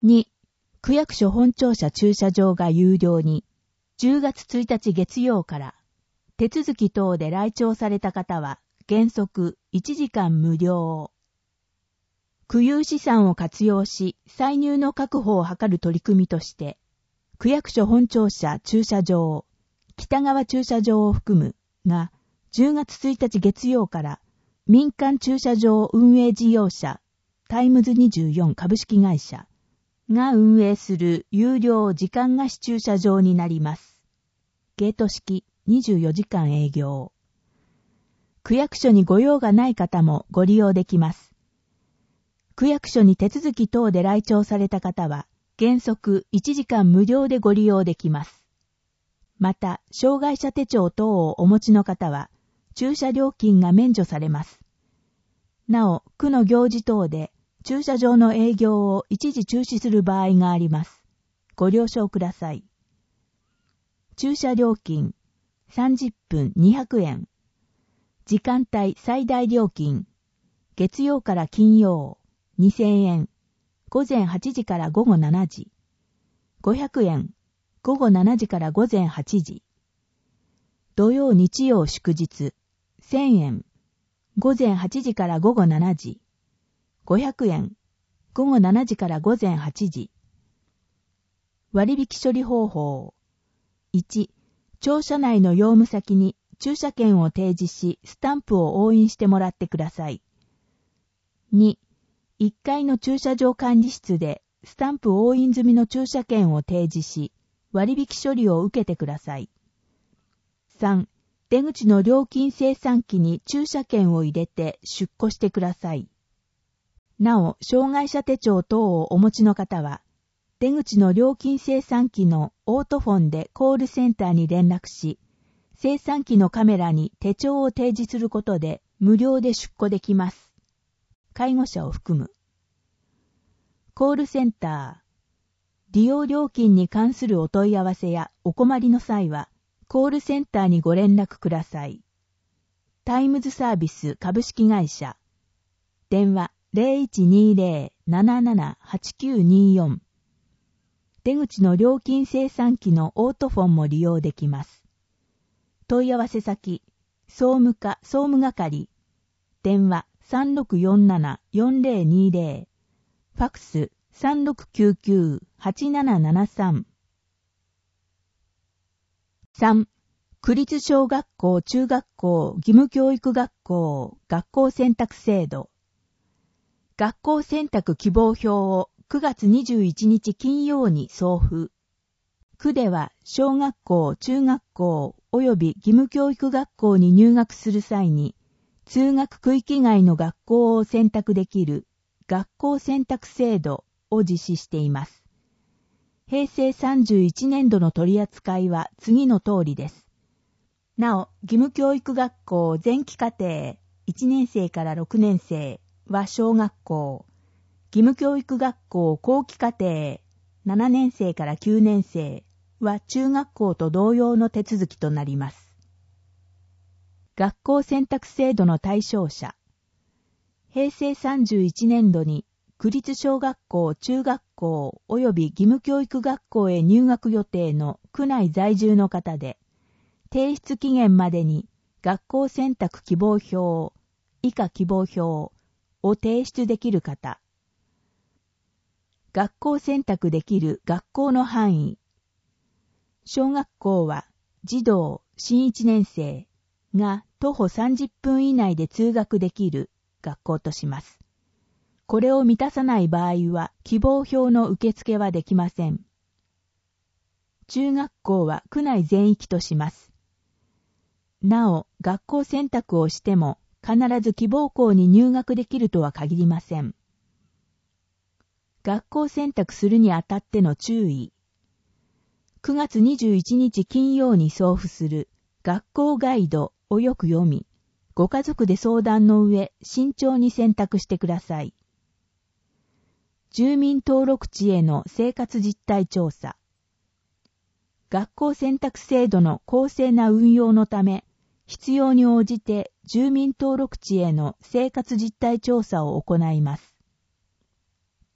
2、区役所本庁舎駐車場が有料に、10月1日月曜から、手続き等で来庁された方は、原則1時間無料。区有資産を活用し、歳入の確保を図る取り組みとして、区役所本庁舎駐車場、北側駐車場を含むが、10月1日月曜から、民間駐車場運営事業者、タイムズ24株式会社が運営する有料時間貸し駐車場になります。ゲート式24時間営業。区役所にご用がない方もご利用できます。区役所に手続き等で来庁された方は、原則1時間無料でご利用できます。また、障害者手帳等をお持ちの方は、駐車料金が免除されます。なお、区の行事等で、駐車場の営業を一時中止する場合があります。ご了承ください。駐車料金、30分200円。時間帯最大料金、月曜から金曜、2000円。午前8時から午後7時。500円。午後7時から午前8時。土曜日曜祝日、1000円。午前8時から午後7時。500円。午後7時から午前8時。割引処理方法。1、庁舎内の用務先に駐車券を提示し、スタンプを押印してもらってください。2、1階の駐車場管理室で、スタンプ押印済みの駐車券を提示し、割引処理を受けてください。3、出口の料金精算機に駐車券を入れて出庫してください。なお、障害者手帳等をお持ちの方は、出口の料金精算機のオートフォンでコールセンターに連絡し、精算機のカメラに手帳を提示することで無料で出庫できます。介護者を含む。コールセンター。利用料金に関するお問い合わせやお困りの際は、コールセンターにご連絡ください。タイムズサービス株式会社。電話 0120-778924。出口の料金精算機のオートフォンも利用できます。問い合わせ先、総務課総務係。電話 3647-4020。ファックス 3699-8773。3. 区立小学校中学校義務教育学校学校選択制度。学校選択希望票を9月21日金曜に送付。区では小学校、中学校及び義務教育学校に入学する際に、通学区域外の学校を選択できる学校選択制度を実施しています。平成31年度の取り扱いは次の通りです。なお、義務教育学校前期課程1年生から6年生は小学校、義務教育学校後期課程7年生から9年生は中学校と同様の手続きとなります。学校選択制度の対象者。平成31年度に区立小学校、中学校及び義務教育学校へ入学予定の区内在住の方で、提出期限までに学校選択希望票、以下希望票を提出できる方。学校選択できる学校の範囲。小学校は児童、新1年生が徒歩30分以内で通学できる学校とします。これを満たさない場合は希望票の受付はできません。中学校は区内全域とします。なお、学校選択をしても必ず希望校に入学できるとは限りません。学校選択するにあたっての注意。9月21日金曜に送付する学校ガイドをよく読み、ご家族で相談の上、慎重に選択してください。住民登録地への生活実態調査。学校選択制度の公正な運用のため、必要に応じて住民登録地への生活実態調査を行います。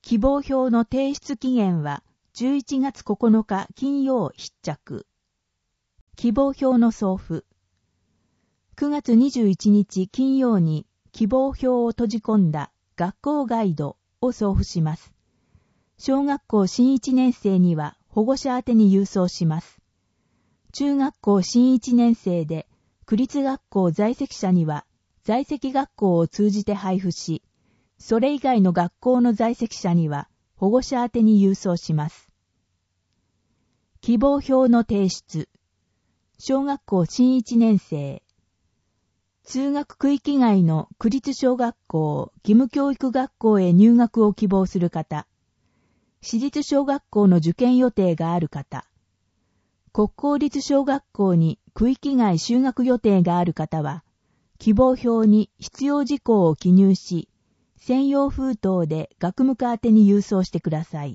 希望票の提出期限は11月9日金曜必着。希望票の送付。9月21日金曜に希望票を閉じ込んだ学校ガイドを送付します。小学校新1年生には保護者宛てに郵送します。中学校新1年生で区立学校在籍者には在籍学校を通じて配布し、それ以外の学校の在籍者には保護者宛てに郵送します。希望票の提出。小学校新1年生。通学区域外の区立小学校、義務教育学校へ入学を希望する方。私立小学校の受験予定がある方。国公立小学校に区域外就学予定がある方は、希望票に必要事項を記入し、専用封筒で学務課宛てに郵送してください。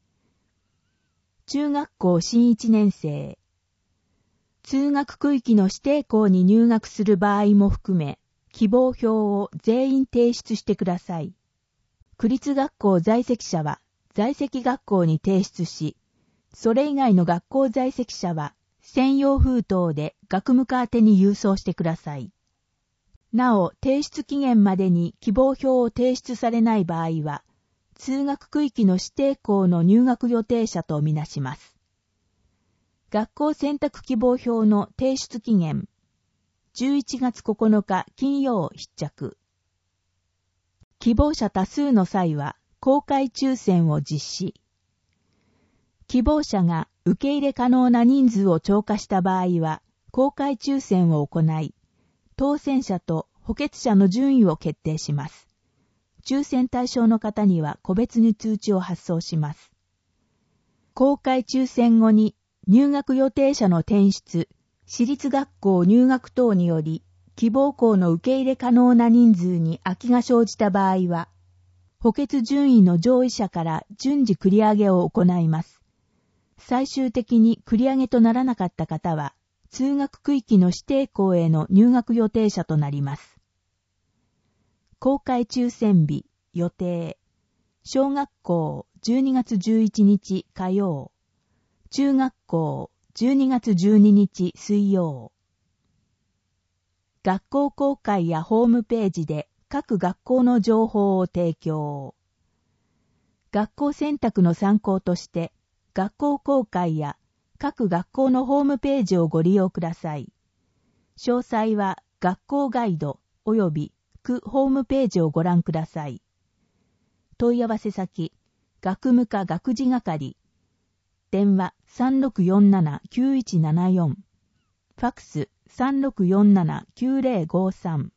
中学校新1年生。通学区域の指定校に入学する場合も含め、希望票を全員提出してください。区立学校在籍者は在籍学校に提出し、それ以外の学校在籍者は専用封筒で学務課宛てに郵送してください。なお、提出期限までに希望票を提出されない場合は、通学区域の指定校の入学予定者とみなします。学校選択希望票の提出期限、11月9日金曜必着。希望者多数の際は、公開抽選を実施。希望者が受け入れ可能な人数を超過した場合は、公開抽選を行い、当選者と補欠者の順位を決定します。抽選対象の方には個別に通知を発送します。公開抽選後に入学予定者の転出、私立学校入学等により、希望校の受け入れ可能な人数に空きが生じた場合は、補欠順位の上位者から順次繰り上げを行います。最終的に繰り上げとならなかった方は、通学区域の指定校への入学予定者となります。公開抽選日、予定。小学校12月11日火曜。中学校12月12日水曜。学校公開やホームページで各学校の情報を提供。学校選択の参考として、学校公開や各学校のホームページをご利用ください。詳細は学校ガイド及び区ホームページをご覧ください。問い合わせ先、学務課学事係。電話 3647-9174。ファクス 3647-9053。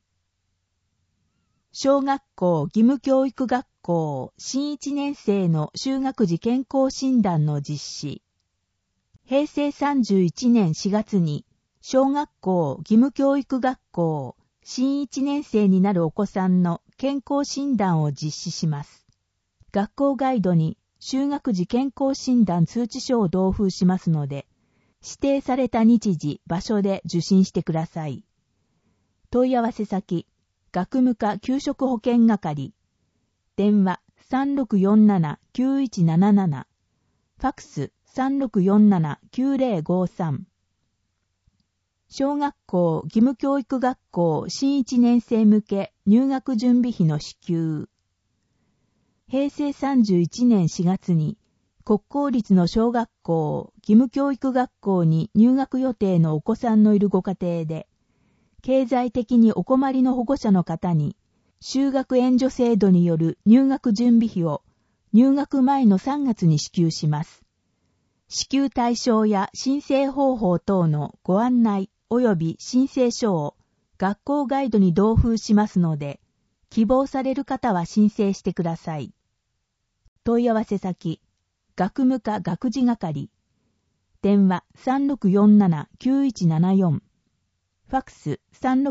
小学校義務教育学校新1年生の就学時健康診断の実施。平成31年4月に小学校義務教育学校新1年生になるお子さんの健康診断を実施します。学校ガイドに就学時健康診断通知書を同封しますので、指定された日時、場所で受診してください。問い合わせ先、学務課給食保健係。電話 3647-9177。ファクス 3647-9053。小学校義務教育学校新1年生向け入学準備費の支給。平成31年4月に国公立の小学校義務教育学校に入学予定のお子さんのいるご家庭で、経済的にお困りの保護者の方に就学援助制度による入学準備費を入学前の3月に支給します。支給対象や申請方法等のご案内及び申請書を学校ガイドに同封しますので、希望される方は申請してください。問い合わせ先、学務課学事係。電話 3647-9174。ファクス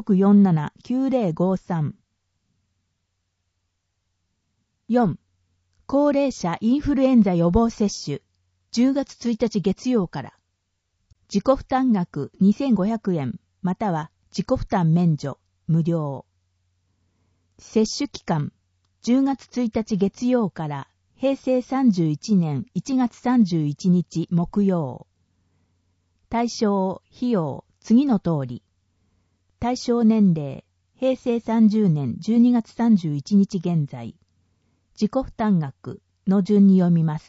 3647-9053。4. 高齢者インフルエンザ予防接種。10月1日月曜から。自己負担額2500円、または自己負担免除、無料。接種期間、10月1日月曜から平成31年1月31日木曜。対象、費用、次の通り。対象年齢、平成30年12月31日現在。自己負担額の順に読みます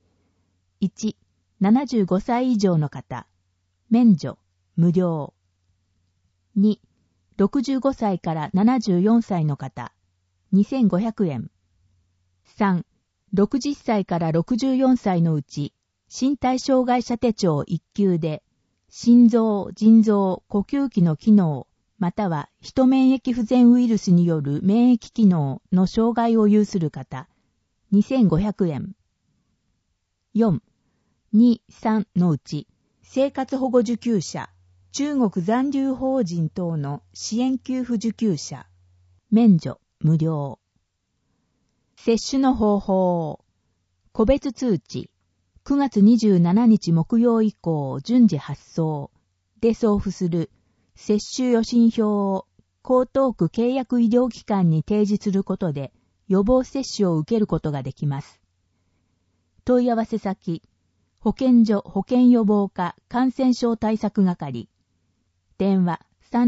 。1、75歳以上の方、免除、無料。2、65歳から74歳の方、2500円。3、60歳から64歳のうち、身体障害者手帳1級で、心臓、腎臓、呼吸器の機能、またはヒト免疫不全ウイルスによる免疫機能の障害を有する方、2500円。4、2、3のうち、生活保護受給者、中国残留邦人等の支援給付受給者、免除、無料。接種の方法、個別通知、9月27日木曜以降順次発送で送付する接種予診票を江東区契約医療機関に提示することで予防接種を受けることができます。問い合わせ先、保健所保健予防課感染症対策係、電話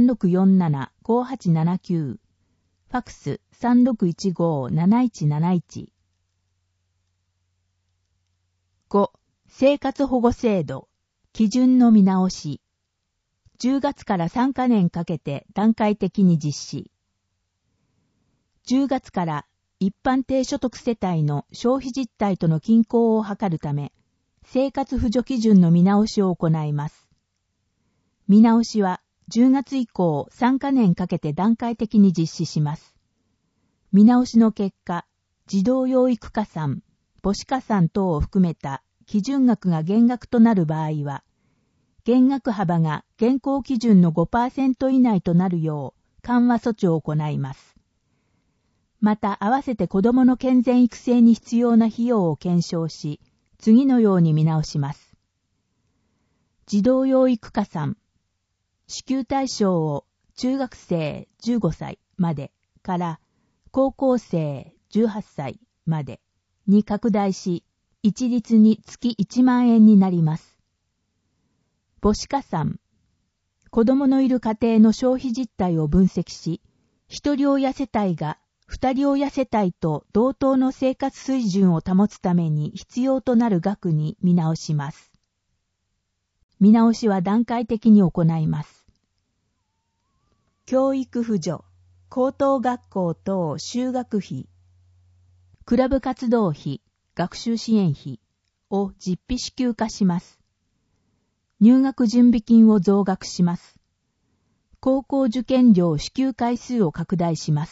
3647-5879、ファクス 3615-7171。5. 生活保護制度、基準の見直し。10月から3カ年かけて段階的に実施。10月から一般低所得世帯の消費実態との均衡を図るため、生活扶助基準の見直しを行います。見直しは10月以降3カ年かけて段階的に実施します。見直しの結果、児童養育加算、母子加算等を含めた基準額が減額となる場合は、減額幅が現行基準の 5% 以内となるよう緩和措置を行います。また、合わせて子どもの健全育成に必要な費用を検証し、次のように見直します。児童養育加算、支給対象を中学生15歳までから高校生18歳までに拡大し、一律に月1万円になります。母子加算、子供のいる家庭の消費実態を分析し、一人親世帯が二人親世帯と同等の生活水準を保つために必要となる額に見直します。見直しは段階的に行います。教育扶助、高等学校等修学費、クラブ活動費、学習支援費を実費支給化します。入学準備金を増額します。高校受験料支給回数を拡大します。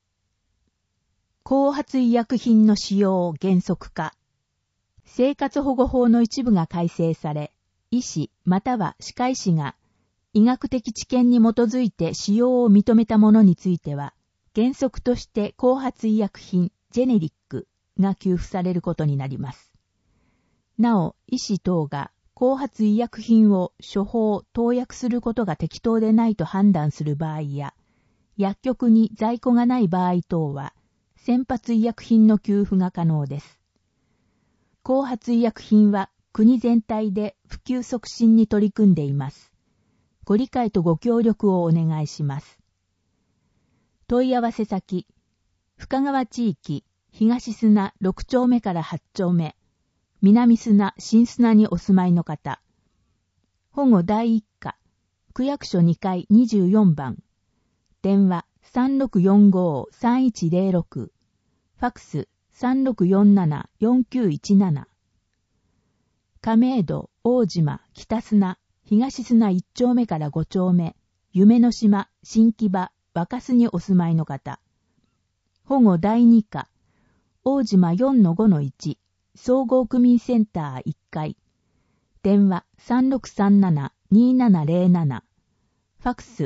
後発医薬品の使用を原則化。生活保護法の一部が改正され、医師または歯科医師が医学的知見に基づいて使用を認めたものについては、原則として後発医薬品ジェネリックが給付されることになります。なお、医師等が後発医薬品を処方・投薬することが適当でないと判断する場合や、薬局に在庫がない場合等は、先発医薬品の給付が可能です。後発医薬品は国全体で普及促進に取り組んでいます。ご理解とご協力をお願いします。問い合わせ先、深川地域東砂6丁目から8丁目、南砂新砂にお住まいの方、保護第一課、区役所2階24番、電話 3645-3106、ファクス 3647-4917、亀戸、大島、北砂、東砂1丁目から5丁目、夢の島、新木場、若洲にお住まいの方、保護第2課、大島 4-5-1、総合区民センター1階、電話 3637-2707、ファクス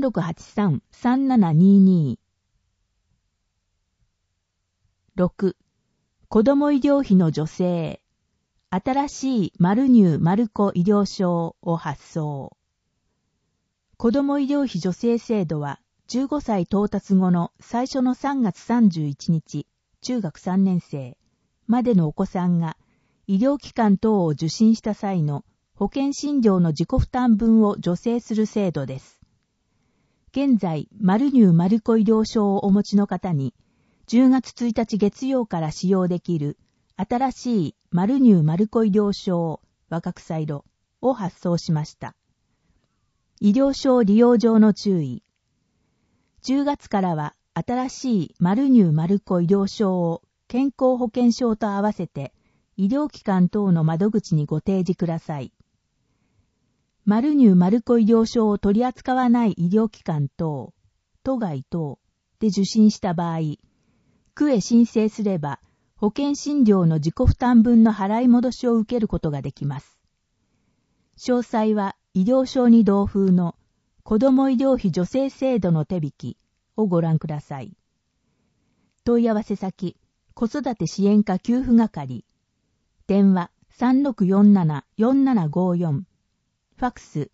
3683-3722。6. 子ども医療費の助成、新しいマルニュー・マルコ医療証を発送。子ども医療費助成制度は15歳到達後の最初の3月31日、中学3年生、 までのお子さんが医療機関等を受診した際の保険診療の自己負担分を助成する制度です。現在、マルニューマルコ医療証をお持ちの方に、10月1日月曜から使用できる新しいマルニューマルコ医療証若草色を発送しました。医療証利用上の注意。10月からは新しいマルニューマルコ医療証を健康保険証と合わせて医療機関等の窓口にご提示ください。マルニューマルコ医療証を取り扱わない医療機関等、都外等で受診した場合、区へ申請すれば保険診療の自己負担分の払い戻しを受けることができます。詳細は医療証に同封の子ども医療費助成制度の手引きをご覧ください。問い合わせ先、子育て支援課給付係、電話 3647-4754、ファクス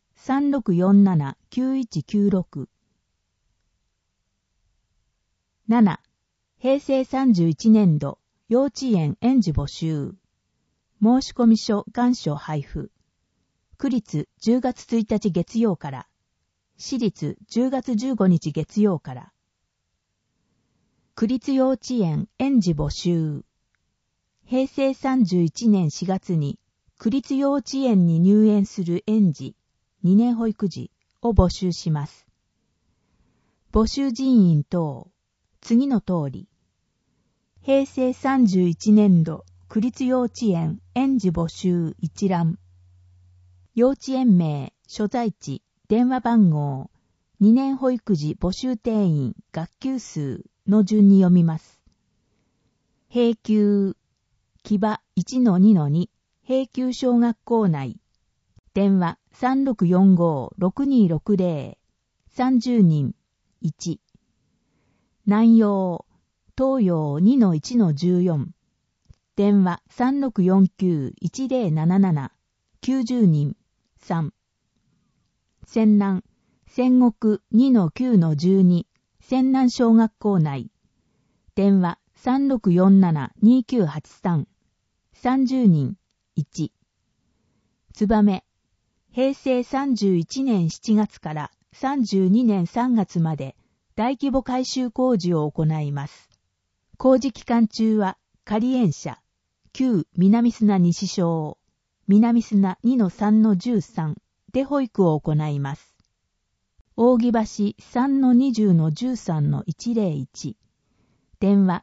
3647-9196。7. 平成31年度幼稚園園児募集。申込書願書配布。区立10月1日月曜から。私立10月15日月曜から。区立幼稚園園児募集。平成31年4月に区立幼稚園に入園する園児、2年保育児を募集します。募集人員等、次の通り。平成31年度区立幼稚園園児募集一覧。幼稚園名、所在地、電話番号、2年保育児募集定員、学級数の順に読みます。平級、木場 1-2-2、平級小学校内。電話3645-6260、30人、1。南陽、東洋 2-1-14。電話3649-1077、90人、3。泉南、仙石 2-9-12、泉南小学校内。電話3647-2983、30人、1。燕、平成31年7月から32年3月まで大規模改修工事を行います。工事期間中は仮園舎、旧南砂西小、南砂 2-3-13 で保育を行います。扇橋 3-20-13-101。電話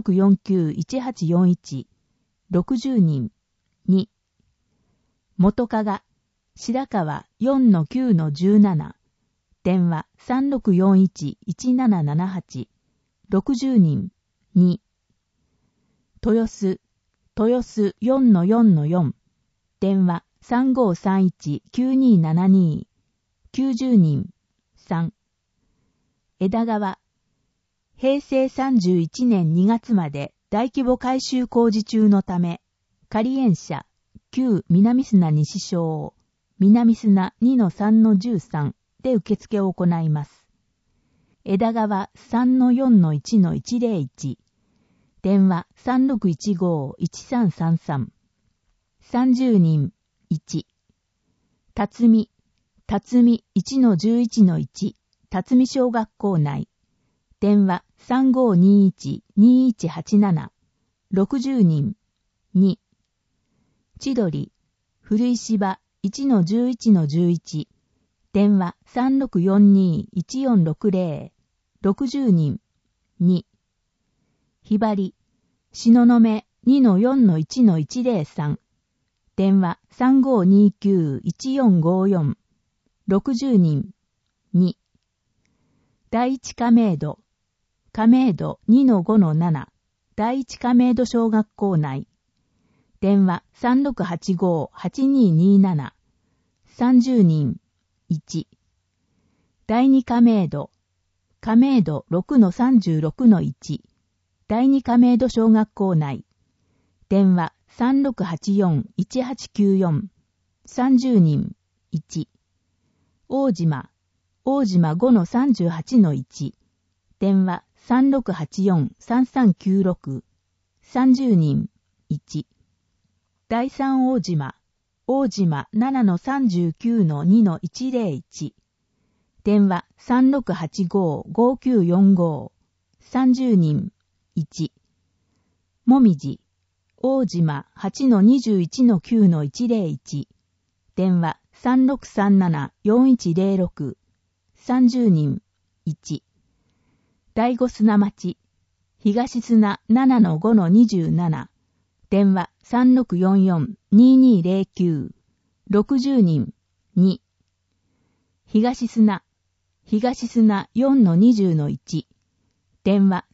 3649-1841、60人、2。元加賀、白川 4-9-17。電話3641-1778、60人、2。豊洲 4-4-4。電話3531-9272、90人、3。枝川、平成31年2月まで大規模改修工事中のため、仮園舎、旧南砂西小、南砂 2-3-13 で受付を行います。枝川 3-4-1-101。電話3615-1333。30人、1。辰巳 1-11-1。辰巳小学校内。電話3521-2187。60人、2。千鳥、古い芝 1-11-11。電話3642-1460。60人、2。ひばり、東雲 2-4-1-103。電話3529-1454。60人、2。第一亀戸、亀戸 2-5-7。第一亀戸小学校内。電話3685-8227。30人、1。第二亀戸、亀戸 6-36-1。第二亀戸小学校内。電話3684-1894。30人、1。大島 5-38-1。電話3684-3396。30人、 1。第三大島、大島 7-39-2-101。電話 3685-5945。30人、1。もみじ、大島 8-21-9-101。電話 3637-4106。30人、1。第五砂町、東砂 7-5-27。電話 3644-2209。60人、2。東砂 4-20-1。電話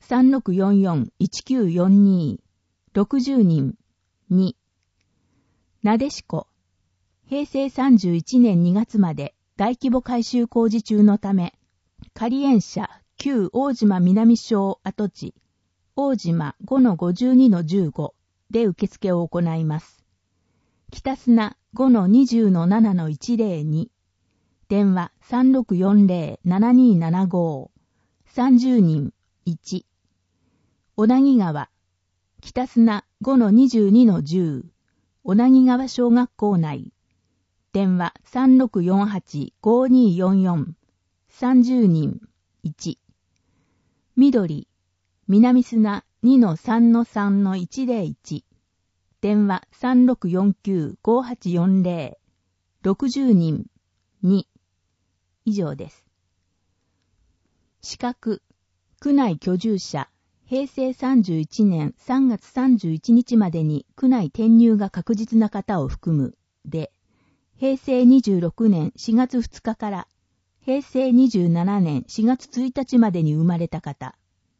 3644-1942。60人、2。なでしこ、平成31年2月まで大規模改修工事中のため、仮園舎旧大島南小跡地、大島 5-52-15 で受付を行います。北砂 5-20-7-102。電話 3640-7275。30人、1。小名木川、北砂 5-22-10。小名木川小学校内。電話 3648-5244。30人、1。緑、南砂 2-3-3-101。電話 3649-5840。60人、2。以上です。資格、区内居住者、平成31年3月31日までに区内転入が確実な方を含む、で、平成26年4月2日から平成27年4月1日までに生まれた方。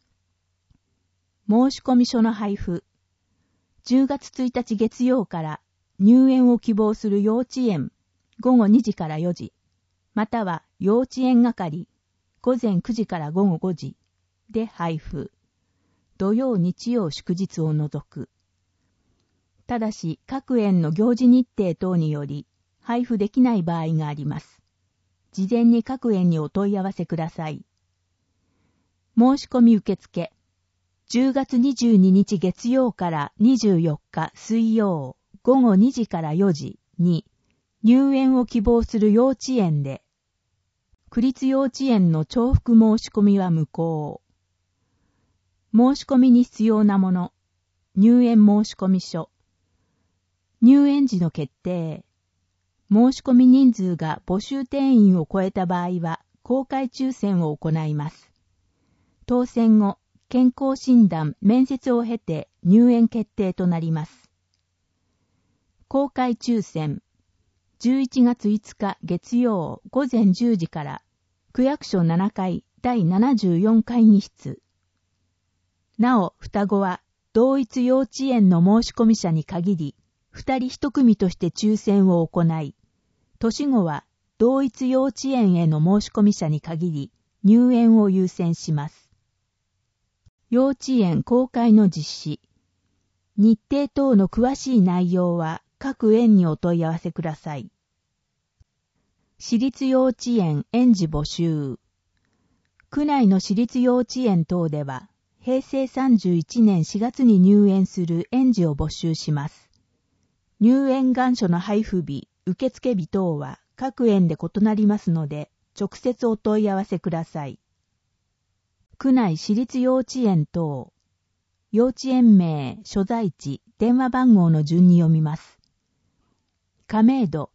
申込書の配布。10月1日月曜から入園を希望する幼稚園午後2時から4時、または幼稚園係午前9時から午後5時で配布。土曜日曜祝日を除く。ただし各園の行事日程等により配布できない場合があります。事前に各園にお問い合わせください。申し込み受付。10月22日月曜から24日水曜午後2時から4時に入園を希望する幼稚園で、区立幼稚園の重複申し込みは無効。申し込みに必要なもの、入園申込書、入園時の決定、申し込み人数が募集定員を超えた場合は公開抽選を行います。当選後、健康診断、面接を経て入園決定となります。公開抽選、11月5日月曜午前10時から区役所7階第74会議室。なお、双子は同一幼稚園の申込者に限り、2人1組として抽選を行い、年後は同一幼稚園への申込者に限り、入園を優先します。幼稚園公開の実施。日程等の詳しい内容は各園にお問い合わせください。私立幼稚園園児募集。区内の私立幼稚園等では、平成31年4月に入園する園児を募集します。入園願書の配布日、受付日等は各園で異なりますので、直接お問い合わせください。区内私立幼稚園等、幼稚園名、所在地、電話番号の順に読みます。亀戸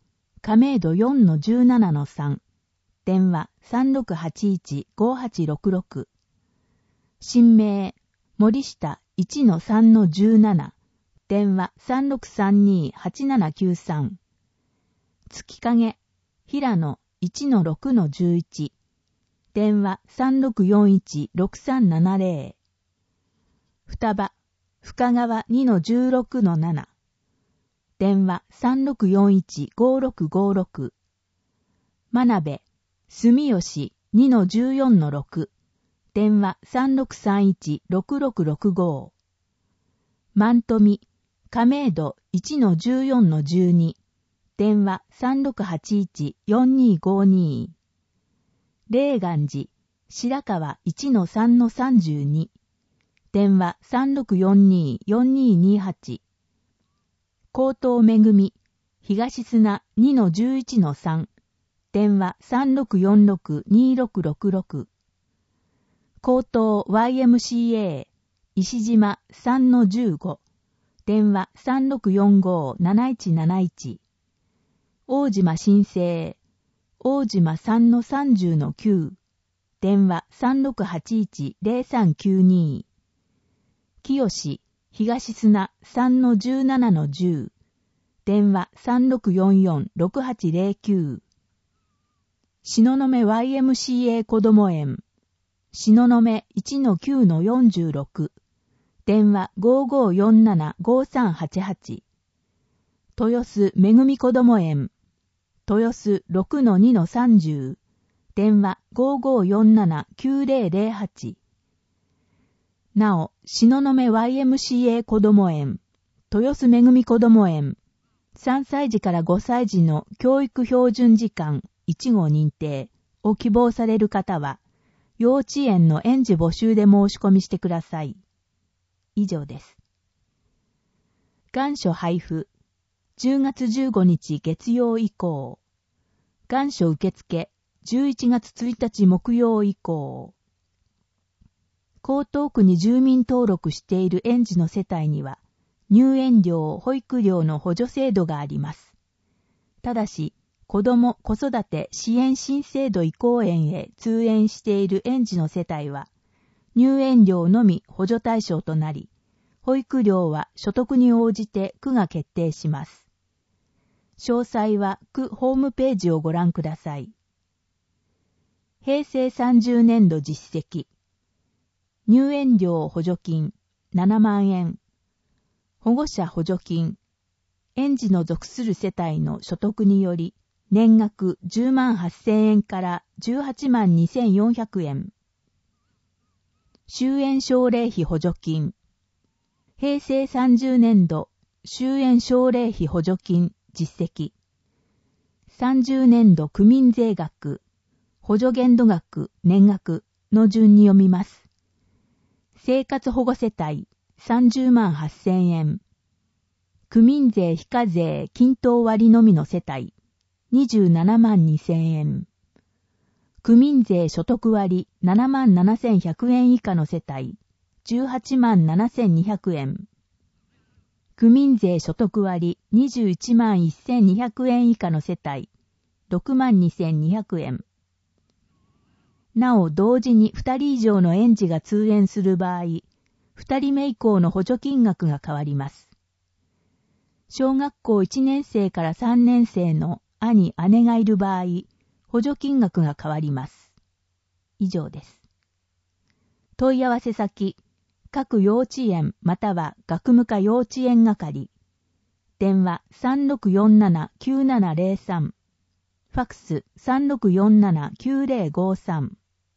4-17-3、電話 3681-5866。新名、森下 1-3-17、電話 3632-8793。月影、平野 1-6-11、電話 3641-6370。双葉、深川 2-16-7、電話 3641-5656。真鍋、住吉 2-14-6、電話 3631-6665。万富、亀戸 1-14-12、電話 3681-4252。霊岩寺、白川 1-3-32、電話 3642-4228。 江東めぐみ、東砂 2-11-3、電話 3646-2666。江東 YMCA、石島 3-15、電話 3645-7171。大島新生、大島 3-30-9、電話 3681-0392。清志、東砂 3-17-10、電話 3644-6809。東雲 YMCA 子ども園、東雲 1-9-46、電話 5547-5388。豊洲めぐみ子ども園、豊洲 6-2-30、電話 5547-9008。なお、東雲 YMCA 子ども園、豊洲めぐみ子ども園、3歳児から5歳児の教育標準時間1号認定を希望される方は、幼稚園の園児募集で申し込みしてください。以上です。願書配布。10月15日月曜以降。願書受付。11月1日木曜以降。江東区に住民登録している園児の世帯には、入園料・保育料の補助制度があります。ただし、子ども・子育て支援新制度移行園へ通園している園児の世帯は、入園料のみ補助対象となり、保育料は所得に応じて区が決定します。詳細は区ホームページをご覧ください。平成30年度実績。入園料補助金7万円。保護者補助金。園児の属する世帯の所得により、年額10万8000円から18万2400円。終園奨励費補助金。平成30年度終園奨励費補助金実績。30年度区民税額、補助限度額、年額の順に読みます。生活保護世帯30万8000円。区民税非課税均等割のみの世帯27万2000円。区民税所得割7万7100円以下の世帯18万7200円。区民税所得割21万1200円以下の世帯6万2200円。なお同時に2人以上の園児が通園する場合、2人目以降の補助金額が変わります。小学校1年生から3年生の兄・姉がいる場合、補助金額が変わります。以上です。問い合わせ先、各幼稚園または学務課幼稚園係。電話 3647-9703。ファクス 3647-9053。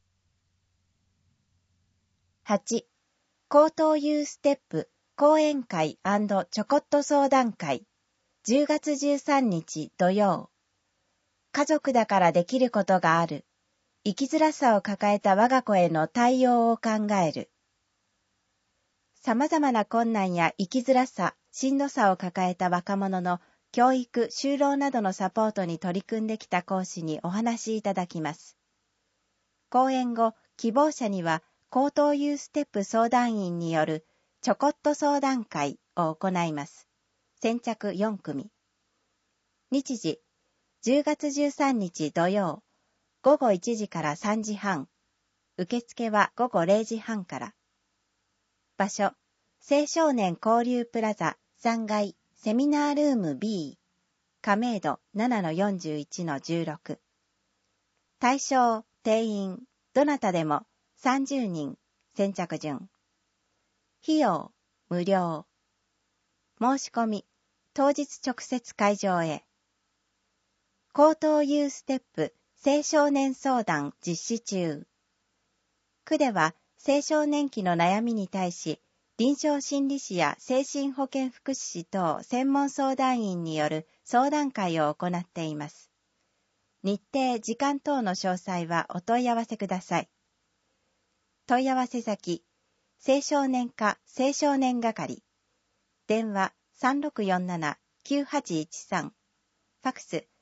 8. 江東ユーステップ講演会&ちょこっと相談会。10月13日土曜。家族だからできることがある。生きづらさを抱えた我が子への対応を考える。様々な困難や生きづらさ、しんどさを抱えた若者の教育・就労などのサポートに取り組んできた講師にお話しいただきます。講演後、希望者には江東ユーステップ相談員によるちょこっと相談会を行います。先着4組。日時、10月13日土曜、午後1時から3時半。受付は午後0時半から。場所、青少年交流プラザ3階セミナールーム B、亀戸 7-41-16。対象、定員、どなたでも30人、先着順。費用、無料。申し込み、当日直接会場へ。江東ユーステップ青少年相談実施中。区では青少年期の悩みに対し、臨床心理士や精神保健福祉士等専門相談員による相談会を行っています。日程、時間等の詳細はお問い合わせください。問い合わせ先、青少年課青少年係。電話 9813、ファクス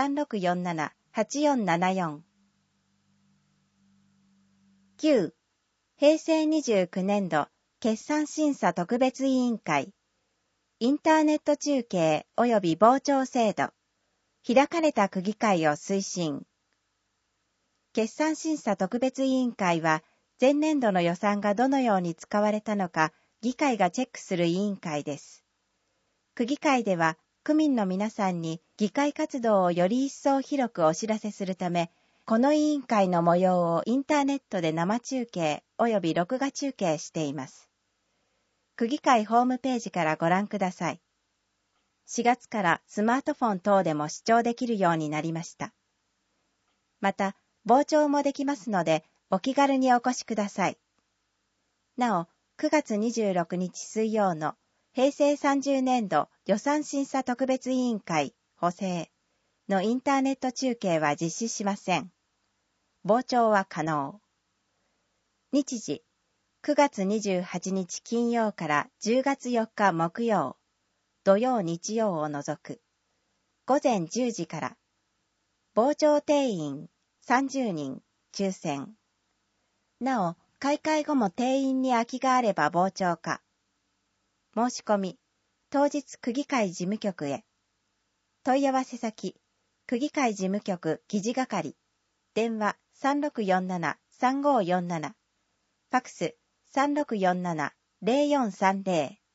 3647-8474。9. 平成29年度決算審査特別委員会、インターネット中継及び傍聴制度、開かれた区議会を推進。決算審査特別委員会は、前年度の予算がどのように使われたのか、議会がチェックする委員会です。区議会では、区民の皆さんに議会活動をより一層広くお知らせするため、この委員会の模様をインターネットで生中継及び録画中継しています。区議会ホームページからご覧ください。4月からスマートフォン等でも視聴できるようになりました。また、傍聴もできますので、お気軽にお越しください。なお、9月26日水曜の平成30年度予算審査特別委員会補正のインターネット中継は実施しません。傍聴は可能。日時、9月28日金曜から10月4日木曜、土曜日曜を除く、午前10時から、傍聴定員30人、抽選。なお、開会後も定員に空きがあれば傍聴か。申し込み、当日区議会事務局へ。問い合わせ先、区議会事務局議事係、電話3647-3547、ファクス3647-0430。